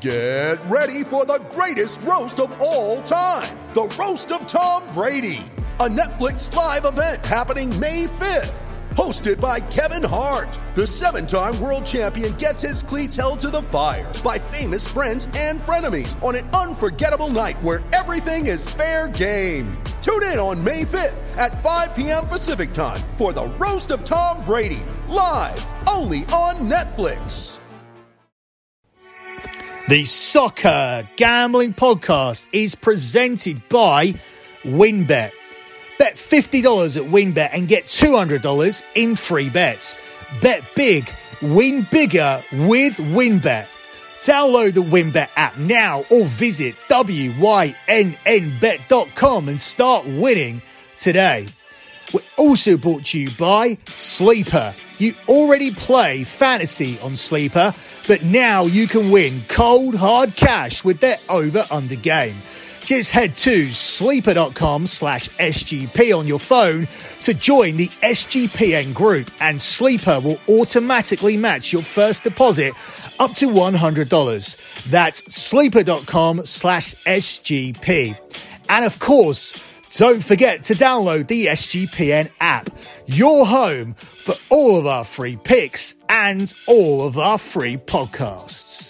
Get ready for the greatest roast of all time, the Roast of Tom Brady, a Netflix live event happening May 5th. Hosted by Kevin Hart, the 7-time world champion gets his cleats held to the fire by famous friends and frenemies on an unforgettable night where everything is fair game. Tune in on May 5th at 5 p.m. Pacific time for the Roast of Tom Brady, live only on Netflix. The Soccer Gambling Podcast is presented by WynnBET. Bet $50 at WynnBET and get $200 in free bets. Bet big, win bigger with WynnBET. Download the WynnBET app now or visit wynnbet.com and start winning today. We're also brought to you by Sleeper. You already play fantasy on Sleeper, but now you can win cold, hard cash with their over-under game. Just head to sleeper.com/SGP on your phone to join the SGPN group, and Sleeper will automatically match your first deposit up to $100. That's sleeper.com/SGP. And of course, don't forget to download the SGPN app, your home for all of our free picks and all of our free podcasts.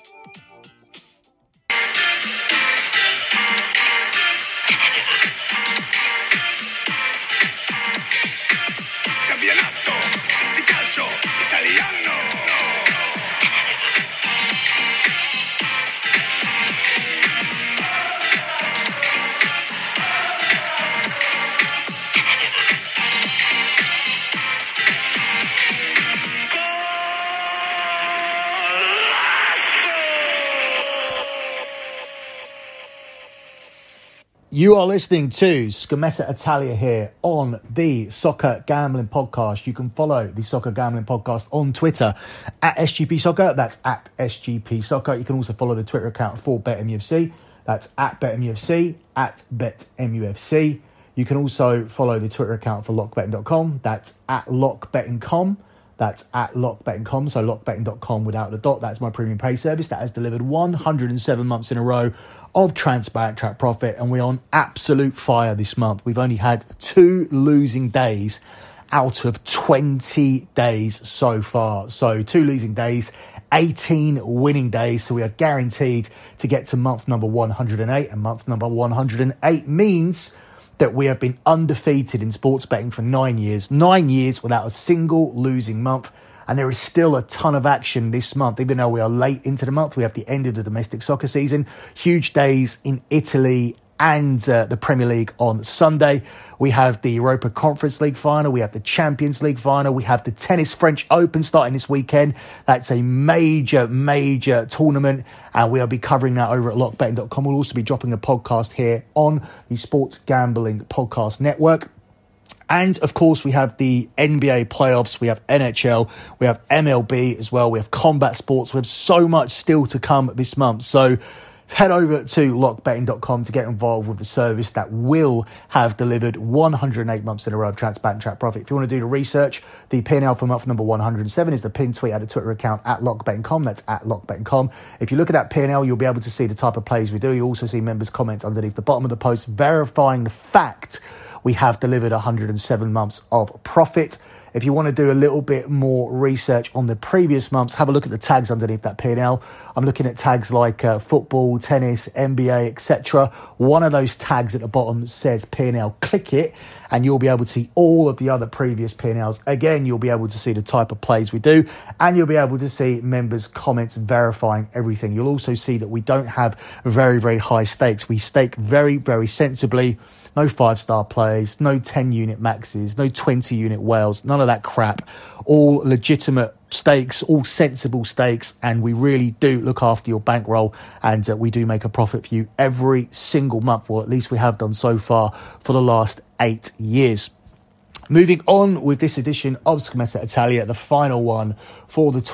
You are listening to Scommessa Italia here on the Soccer Gambling Podcast. You can follow the Soccer Gambling Podcast on Twitter at SGP Soccer. That's at SGP Soccer. You can also follow the Twitter account for BetMUFC. That's at BetMUFC, at BetMUFC. You can also follow the Twitter account for LockBetting.com. That's at LockBetting.com. That's at LockBetting.com, so LockBetting.com without the dot. That's my premium pay service that has delivered 107 months in a row of transparent track profit, and we're on absolute fire this month. We've only had 2 losing days out of 20 days so far. So 2 losing days, 18 winning days. So we are guaranteed to get to month number 108, and month number 108 means that we have been undefeated in sports betting for 9 years. 9 years without a single losing month. And there is still a ton of action this month. Even though we are late into the month, we have the end of the domestic soccer season. Huge days in Italy and the Premier League on Sunday. We have the Europa Conference League final. We have the Champions League final. We have the Tennis French Open starting this weekend. That's a major, major tournament. And we'll be covering that over at lockbetting.com. We'll also be dropping a podcast here on the Sports Gambling Podcast Network. And, of course, we have the NBA playoffs, we have NHL, we have MLB as well, we have combat sports. We have so much still to come this month. So head over to lockbetting.com to get involved with the service that will have delivered 108 months in a row of transparent track profit. If you want to do the research, the P&L for month number 107 is the pinned tweet at the Twitter account at lockbetting.com. That's at lockbetting.com. If you look at that P&L, you'll be able to see the type of plays we do. You'll also see members' comments underneath the bottom of the post verifying the fact we have delivered 107 months of profit. If you want to do a little bit more research on the previous months, have a look at the tags underneath that P&L. I'm looking at tags like football, tennis, NBA, etc. One of those tags at the bottom says P&L. Click it and you'll be able to see all of the other previous P&Ls. Again, you'll be able to see the type of plays we do, and you'll be able to see members' comments verifying everything. You'll also see that we don't have very, very high stakes. We stake very, very sensibly. No 5-star plays, no 10-unit maxes, no 20-unit whales, none of that crap. All legitimate stakes, all sensible stakes, and we really do look after your bankroll, and we do make a profit for you every single month, or at least we have done so far for the last 8 years. Moving on with this edition of Scommessa Italia, the final one for the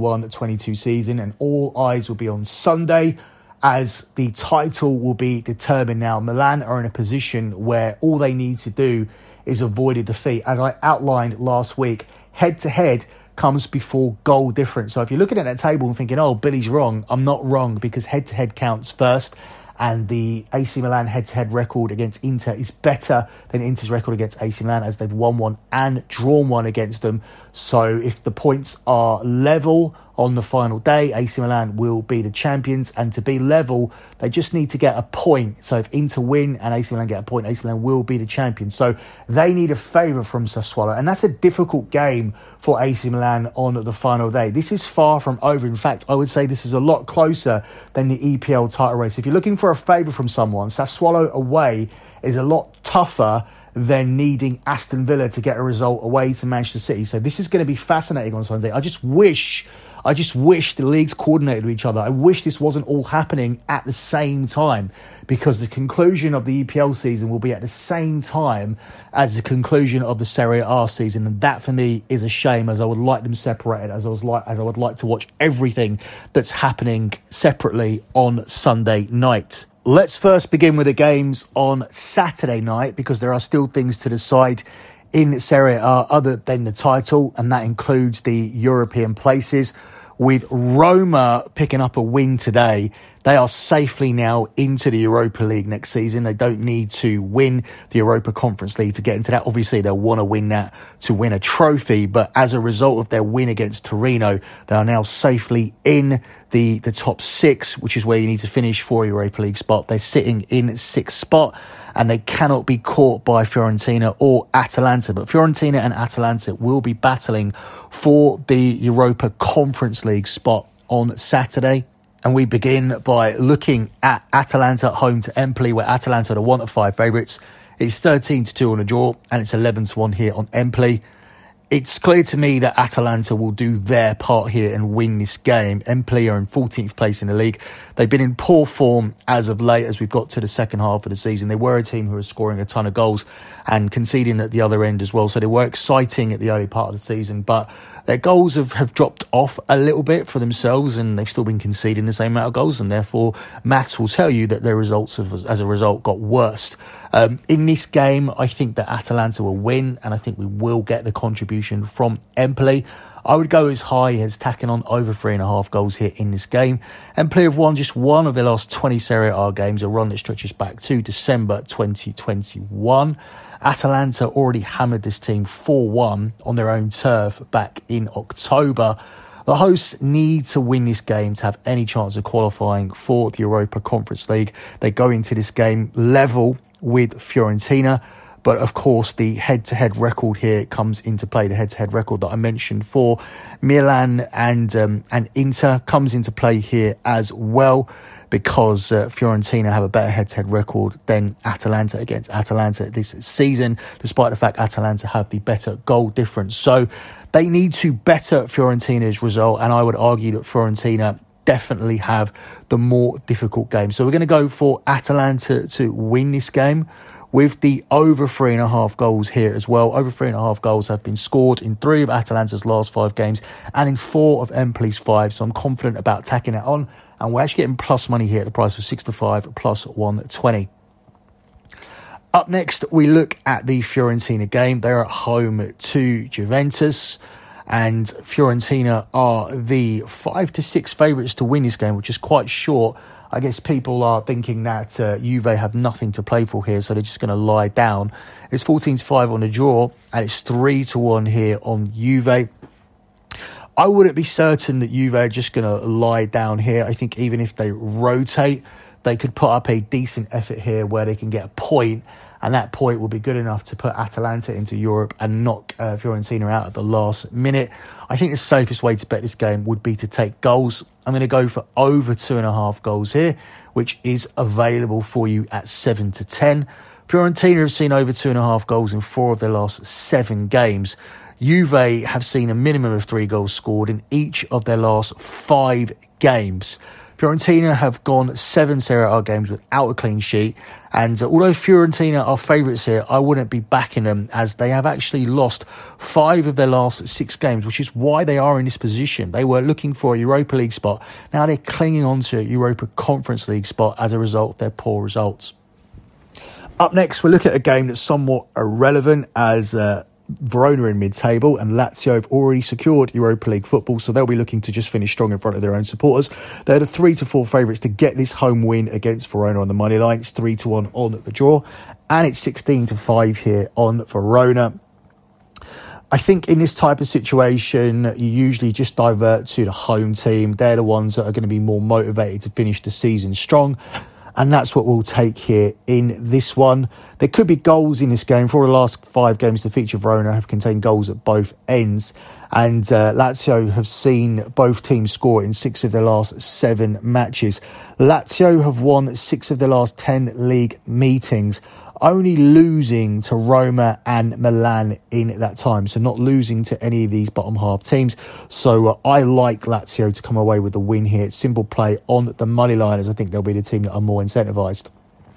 21-22 season, and all eyes will be on Sunday, as the title will be determined now. Milan are in a position where all they need to do is avoid a defeat. As I outlined last week, head-to-head, comes before goal difference. So if you're looking at that table and thinking, oh, Billy's wrong, I'm not wrong, because head-to-head counts first. And the AC Milan head-to-head record against Inter is better than Inter's record against AC Milan, as they've won one and drawn one against them. So if the points are level on the final day, AC Milan will be the champions. And to be level, they just need to get a point. So if Inter win and AC Milan get a point, AC Milan will be the champions. So they need a favour from Sassuolo. And that's a difficult game for AC Milan on the final day. This is far from over. In fact, I would say this is a lot closer than the EPL title race. If you're looking for a favour from someone, Sassuolo away is a lot tougher than needing Aston Villa to get a result away to Manchester City. So this is going to be fascinating on Sunday. I just wish the leagues coordinated with each other. I wish this wasn't all happening at the same time, because the conclusion of the EPL season will be at the same time as the conclusion of the Serie A season. And that for me is a shame, as I would like them separated, as I would like to watch everything that's happening separately on Sunday night. Let's first begin with the games on Saturday night, because there are still things to decide in Serie A other than the title, and that includes the European places. With Roma picking up a win today, they are safely now into the Europa League next season. They don't need to win the Europa Conference League to get into that. Obviously, they'll want to win that to win a trophy, but as a result of their win against Torino, they are now safely in the top six, which is where you need to finish for a Europa League spot. They're sitting in sixth spot, and they cannot be caught by Fiorentina or Atalanta. But Fiorentina and Atalanta will be battling for the Europa Conference League spot on Saturday. And we begin by looking at Atalanta at home to Empoli, where Atalanta are the 1-5 favourites. It's 13-2 on a draw, and it's 11-1 here on Empoli. It's clear to me that Atalanta will do their part here and win this game. Empoli are in 14th place in the league. They've been in poor form as of late, as we've got to the second half of the season. They were a team who were scoring a ton of goals and conceding at the other end as well. So they were exciting at the early part of the season, but their goals have dropped off a little bit for themselves, and they've still been conceding the same amount of goals, and therefore maths will tell you that their results have, as a result, got worse. In this game, I think that Atalanta will win, and I think we will get the contribution from Empoli. I would go as high as tacking on over 3.5 goals here in this game. Empoli have won just one of their last 20 Serie A games, a run that stretches back to December 2021. Atalanta already hammered this team 4-1 on their own turf back in October. The hosts need to win this game to have any chance of qualifying for the Europa Conference League. They go into this game level with Fiorentina. But of course, the head-to-head record here comes into play. The head-to-head record that I mentioned for Milan and Inter comes into play here as well, because Fiorentina have a better head-to-head record than Atalanta against Atalanta this season, despite the fact Atalanta have the better goal difference. So they need to better Fiorentina's result, and I would argue that Fiorentina definitely have the more difficult game. So we're going to go for Atalanta to win this game, with the over 3.5 goals here as well. Over 3.5 goals have been scored in 3 of Atalanta's last 5 games and in 4 of Empoli's 5. So I'm confident about tacking it on. And we're actually getting plus money here at the price of 6-5 plus 120. Up next, we look at the Fiorentina game. They're at home to Juventus. And Fiorentina are the 5-6 favourites to win this game, which is quite short. I guess people are thinking that Juve have nothing to play for here, so they're just going to lie down. It's 14-5 on the draw, and it's 3-1 here on Juve. I wouldn't be certain that Juve are just going to lie down here. I think even if they rotate, they could put up a decent effort here where they can get a point, and that point will be good enough to put Atalanta into Europe and knock Fiorentina out at the last minute. I think the safest way to bet this game would be to take goals. I'm going to go for over 2.5 goals here, which is available for you at 7-10. Fiorentina have seen over 2.5 goals in 4 of their last 7 games. Juve have seen a minimum of 3 goals scored in each of their last 5 games. Fiorentina have gone 7 Serie A games without a clean sheet, and although Fiorentina are favourites here, I wouldn't be backing them, as they have actually lost 5 of their last 6 games, which is why they are in this position. They were looking for a Europa League spot. Now they're clinging on to a Europa Conference League spot as a result of their poor results. Up next, we'll look at a game that's somewhat irrelevant, as Verona in mid-table, and Lazio have already secured Europa League football, so they'll be looking to just finish strong in front of their own supporters. They're the 3-4 favourites to get this home win against Verona on the money line. It's 3-1 on the draw, and it's 16-5 here on Verona. I think in this type of situation, you usually just divert to the home team. They're the ones that are going to be more motivated to finish the season strong. And that's what we'll take here in this one. There could be goals in this game. For the last 5 games to feature Verona have contained goals at both ends. And Lazio have seen both teams score in 6 of their last 7 matches. Lazio have won 6 of their last 10 league meetings, only losing to Roma and Milan in that time. So not losing to any of these bottom half teams. So I like Lazio to come away with the win here. It's simple play on the money line, as I think they'll be the team that are more incentivised.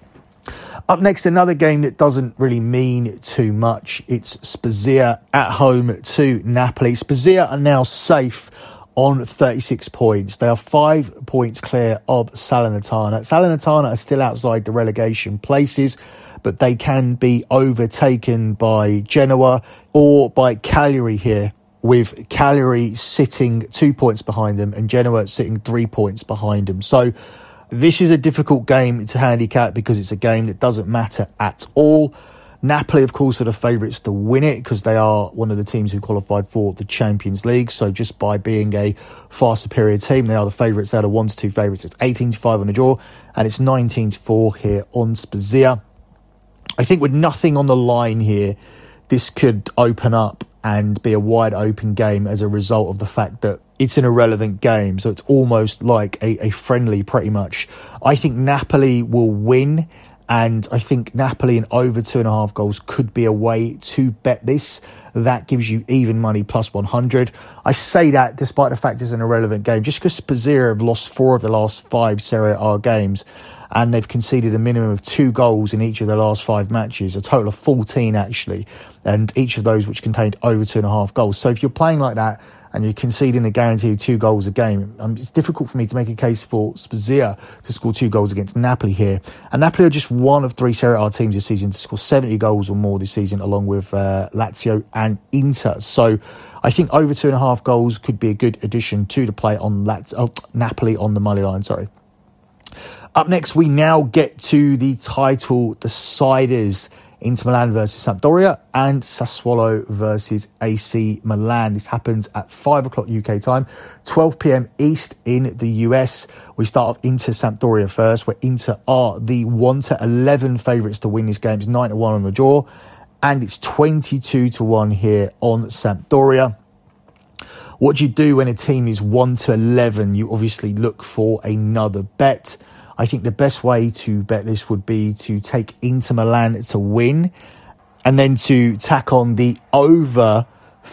Up next, another game that doesn't really mean too much. It's Spezia at home to Napoli. Spezia are now safe on 36 points. They are 5 points clear of Salernitana. Salernitana are still outside the relegation places, but they can be overtaken by Genoa or by Cagliari here, with Cagliari sitting 2 points behind them and Genoa sitting 3 points behind them. So this is a difficult game to handicap because it's a game that doesn't matter at all. Napoli, of course, are the favourites to win it because they are one of the teams who qualified for the Champions League. So just by being a far superior team, they are the favourites. They're the 1-2 favourites. It's 18-5 on the draw and it's 19-4 here on Spezia. I think with nothing on the line here, this could open up and be a wide open game as a result of the fact that it's an irrelevant game. So it's almost like a friendly pretty much. I think Napoli will win, and I think Napoli in over 2.5 goals could be a way to bet this. That gives you even money plus 100. I say that despite the fact it's an irrelevant game, just because Spezia have lost 4 of the last 5 Serie A games, and they've conceded a minimum of 2 goals in each of their last 5 matches, a total of 14 actually, and each of those which contained over 2.5 goals. So if you're playing like that and you're conceding a guarantee of 2 goals a game, it's difficult for me to make a case for Spezia to score 2 goals against Napoli here. And Napoli are just one of 3 Serie A teams this season to score 70 goals or more this season, along with Lazio and Inter. So I think over 2.5 goals could be a good addition to the play on Napoli on the money line. Up next, we now get to the title deciders. Inter Milan versus Sampdoria and Sassuolo versus AC Milan. This happens at 5 o'clock UK time, 12 p.m. East in the US. We start off Inter Sampdoria first, where Inter are the 1-11 favourites to win this game. It's 9-1 on the draw, and it's 22-1 here on Sampdoria. What do you do when a team is 1-11? You obviously look for another bet. I think the best way to bet this would be to take Inter Milan to win and then to tack on the over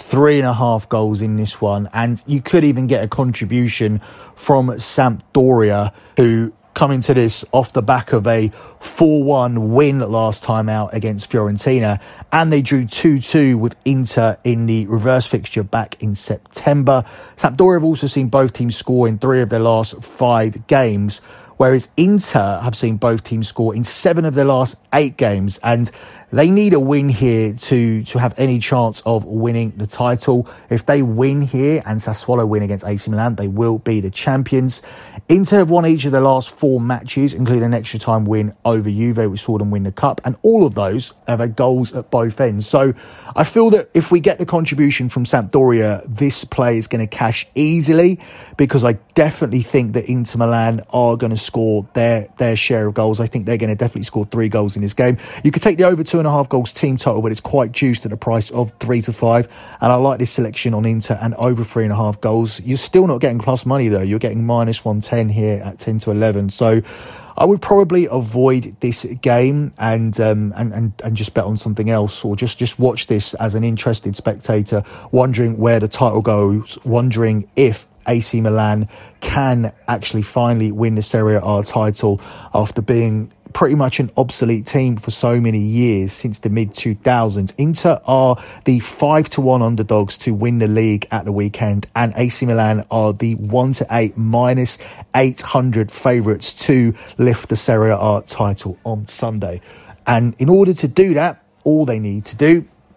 3.5 goals in this one. And you could even get a contribution from Sampdoria, who come into this off the back of a 4-1 win last time out against Fiorentina. And they drew 2-2 with Inter in the reverse fixture back in September. Sampdoria have also seen both teams score in 3 of their last 5 games, whereas Inter have seen both teams score in 7 of their last 8 games, and they need a win here to have any chance of winning the title. If they win here and Sassuolo win against AC Milan, they will be the champions. Inter have won each of their last 4 matches, including an extra time win over Juve, which saw them win the cup, and all of those have had goals at both ends. So I feel that if we get the contribution from Sampdoria, this play is going to cash easily, because I definitely think that Inter Milan are going to score their share of goals. I think they're going to definitely score 3 goals in this game. You could take the over 2.5 goals team total, but it's quite juiced at the price of 3-5. And I like this selection on Inter and over 3.5 goals. You're still not getting plus money though. You're getting minus 110 here at 10-11. So I would probably avoid this game and just bet on something else, or just watch this as an interested spectator, wondering where the title goes, wondering if AC Milan can actually finally win the Serie A title after being pretty much an obsolete team for so many years since the mid-2000s. Inter are the 5-1 underdogs to win the league at the weekend, and AC Milan are the 1-8 minus 800 favourites to lift the Serie A title on Sunday. And in order to do that, all they need to do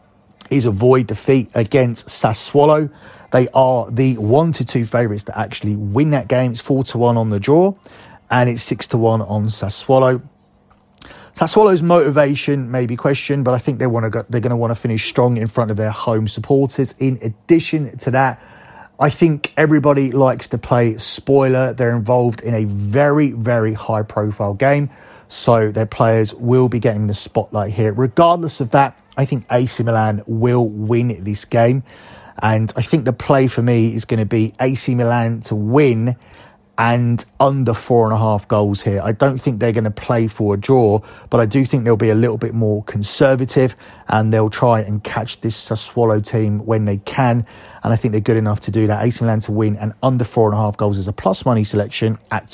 is a void defeat against Sassuolo. They are the 1-2 favourites to actually win that game. It's 4-1 on the draw, and it's 6-1 on Sassuolo. Sassuolo's motivation may be questioned, but I think they're going to want to finish strong in front of their home supporters. In addition to that, I think everybody likes to play spoiler. They're involved in a very, very high-profile game, so their players will be getting the spotlight here. Regardless of that, I think AC Milan will win this game. And I think the play for me is going to be AC Milan to win and under 4.5 goals here. I don't think they're going to play for a draw, but I do think they'll be a little bit more conservative and they'll try and catch this Sassuolo team when they can. And I think they're good enough to do that. AC Milan to win and under 4.5 goals is a plus money selection at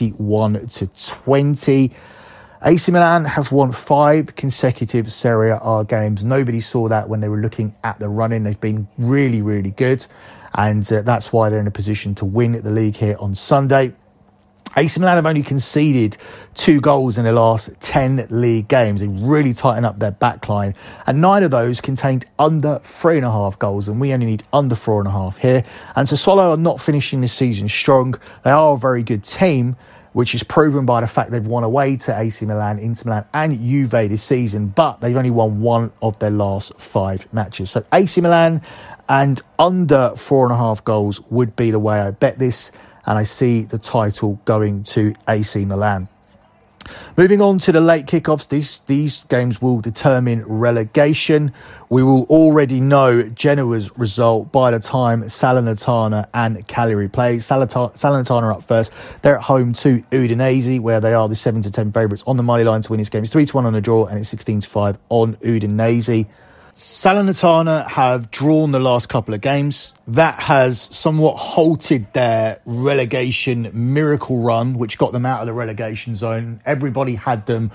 21-20. AC Milan have won 5 consecutive Serie A games. Nobody saw that when they were looking at the run-in. They've been really, really good. And that's why they're in a position to win the league here on Sunday. AC Milan have only conceded 2 goals in their last 10 league games. They really tighten up their backline. And 9 of those contained under 3.5 goals. And we only need under 4.5 here. And Sassuolo are not finishing this season strong. They are a very good team, which is proven by the fact they've won away to AC Milan, Inter Milan and Juve this season, but they've only won 1 of their last 5 matches. So AC Milan and under 4.5 goals would be the way I bet this, and I see the title going to AC Milan. Moving on to the late kickoffs, these games will determine relegation. We will already know Genoa's result by the time Salernitana and Cagliari play. Salernitana up first. They're at home to Udinese, where they are the 7-10 favourites on the money line to win this game. It's 3-1 on the draw, and it's 16-5 on Udinese. Salernitana have drawn the last couple of games. That has somewhat halted their relegation miracle run, which got them out of the relegation zone. Everybody had them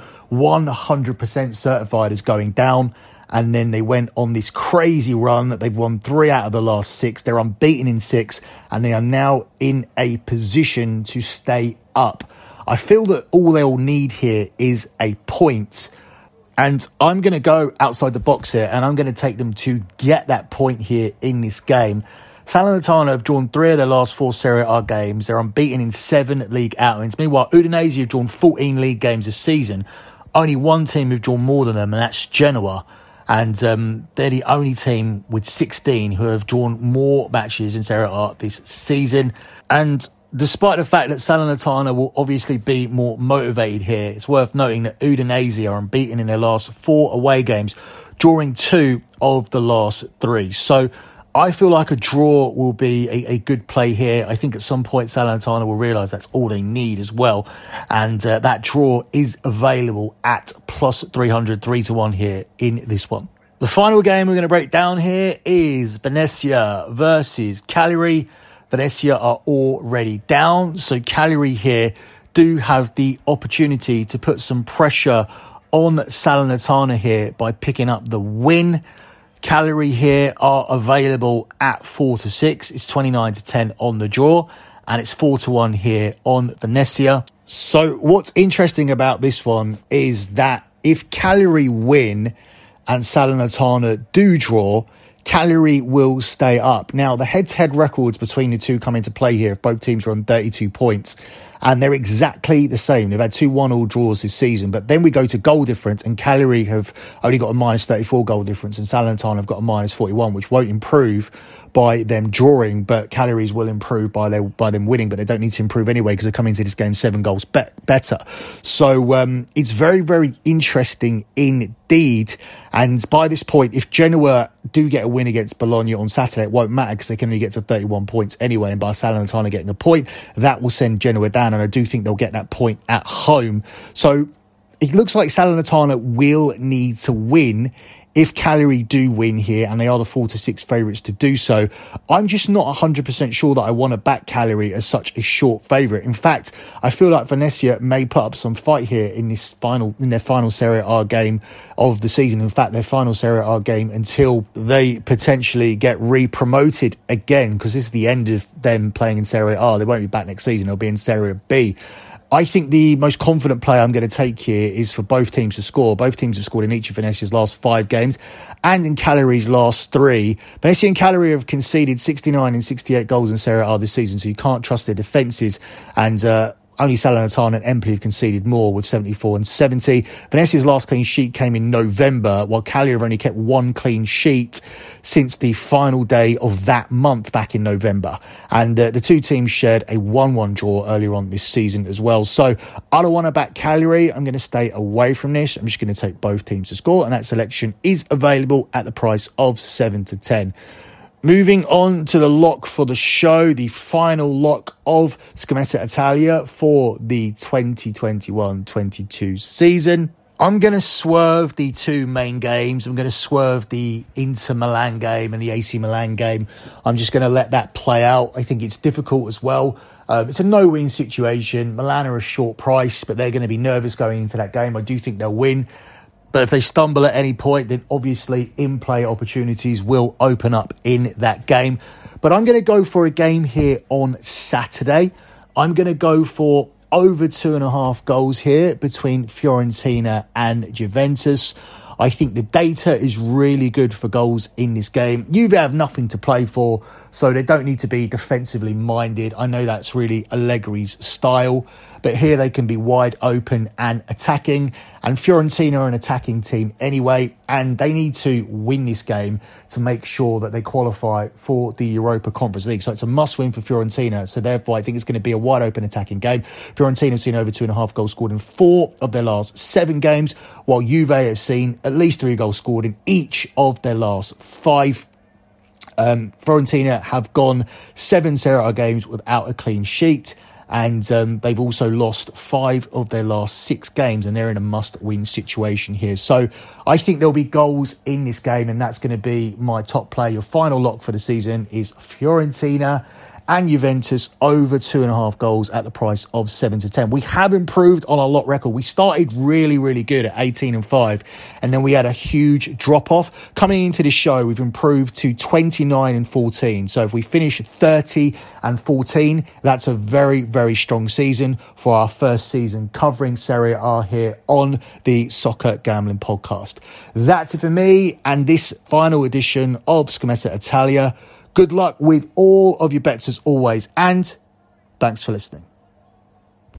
100% certified as going down. And then they went on this crazy run that they've won 3 out of the last 6. They're unbeaten in 6, and they are now in a position to stay up. I feel that all they'll need here is a point. And I'm going to go outside the box here, and I'm going to take them to get that point here in this game. Salernitana have drawn 3 of their last 4 Serie A games. They're unbeaten in 7 league outings. Meanwhile, Udinese have drawn 14 league games this season. Only one team who've drawn more than them, and that's Genoa. And they're the only team with 16 who have drawn more matches in Serie A this season. And despite the fact that Salernitana will obviously be more motivated here, it's worth noting that Udinese are unbeaten in their last 4 away games, drawing 2 of the last 3. So I feel like a draw will be a good play here. I think at some point Salernitana will realise that's all they need as well. And that draw is available at plus 300, 3-1 here in this one. The final game we're going to break down here is Venezia versus Cagliari. Venezia are already down, so Cagliari here do have the opportunity to put some pressure on Salernitana here by picking up the win. Cagliari here are available at 4-6. It's 29-10 on the draw, and it's 4-1 here on Venezia. So what's interesting about this one is that if Cagliari win and Salernitana do draw, Cagliari will stay up. Now, the head-to-head records between the two come into play here if both teams are on 32 points. And they're exactly the same. They've had 2 1-all draws this season. But then we go to goal difference, and Cagliari have only got a minus 34 goal difference, and Salernitana have got a minus 41, which won't improve by them drawing, but Cagliari's will improve by them winning, but they don't need to improve anyway because they're coming into this game 7 goals better. So it's very, very interesting indeed. And by this point, if Genoa do get a win against Bologna on Saturday, it won't matter because they can only get to 31 points anyway. And by Salernitana getting a point, that will send Genoa down. And I do think they'll get that point at home. So it looks like Salernitana will need to win if Cagliari do win here, and they are the 4-6 favourites to do so. I'm just not 100% sure that I want to back Cagliari as such a short favourite. In fact, I feel like Venezia may put up some fight here in their final Serie A game of the season. In fact, their final Serie A game until they potentially get re-promoted again, because this is the end of them playing in Serie A. They won't be back next season. They'll be in Serie B. I think the most confident play I'm going to take here is for both teams to score. Both teams have scored in each of Venezia's last 5 games and in Cagliari's last 3. Venezia and Cagliari have conceded 69 and 68 goals in Serie A this season, so you can't trust their defences. And only Salernitana and Empoli have conceded more with 74 and 70. Venezia's last clean sheet came in November, while Cagliari have only kept 1 clean sheet since the final day of that month back in November. And the two teams shared a 1-1 draw earlier on this season as well. So I don't want to back Cagliari. I'm going to stay away from this. I'm just going to take both teams to score, and that selection is available at the price of 7-10. Moving on to the lock for the show, the final lock of Scommessa Italia for the 2021-22 season. I'm going to swerve the 2 main games. I'm going to swerve the Inter Milan game and the AC Milan game. I'm just going to let that play out. I think it's difficult as well. It's a no-win situation. Milan are a short price, but they're going to be nervous going into that game. I do think they'll win. But if they stumble at any point, then obviously in-play opportunities will open up in that game. But I'm going to go for a game here on Saturday. I'm going to go for over 2.5 goals here between Fiorentina and Juventus. I think the data is really good for goals in this game. Juve have nothing to play for, so they don't need to be defensively minded. I know that's really Allegri's style, but here they can be wide open and attacking. And Fiorentina are an attacking team anyway, and they need to win this game to make sure that they qualify for the Europa Conference League. So it's a must-win for Fiorentina. So therefore, I think it's going to be a wide open attacking game. Fiorentina have seen over 2.5 goals scored in 4 of their last 7 games, while Juve have seen at least 3 goals scored in each of their last 5. Fiorentina have gone 7 Serie A games without a clean sheet, and they've also lost 5 of their last 6 games, and they're in a must-win situation here. So I think there'll be goals in this game, and that's going to be my top play. Your final lock for the season is Fiorentina and Juventus over 2.5 goals at the price of 7-10. We have improved on our lot record. We started really, really good at 18-5, and then we had a huge drop-off. Coming into this show, we've improved to 29-14. So if we finish 30-14, that's a very, very strong season for our first season covering Serie A here on the Soccer Gambling Podcast. That's it for me and this final edition of Scommessa Italia. Good luck with all of your bets as always, and thanks for listening.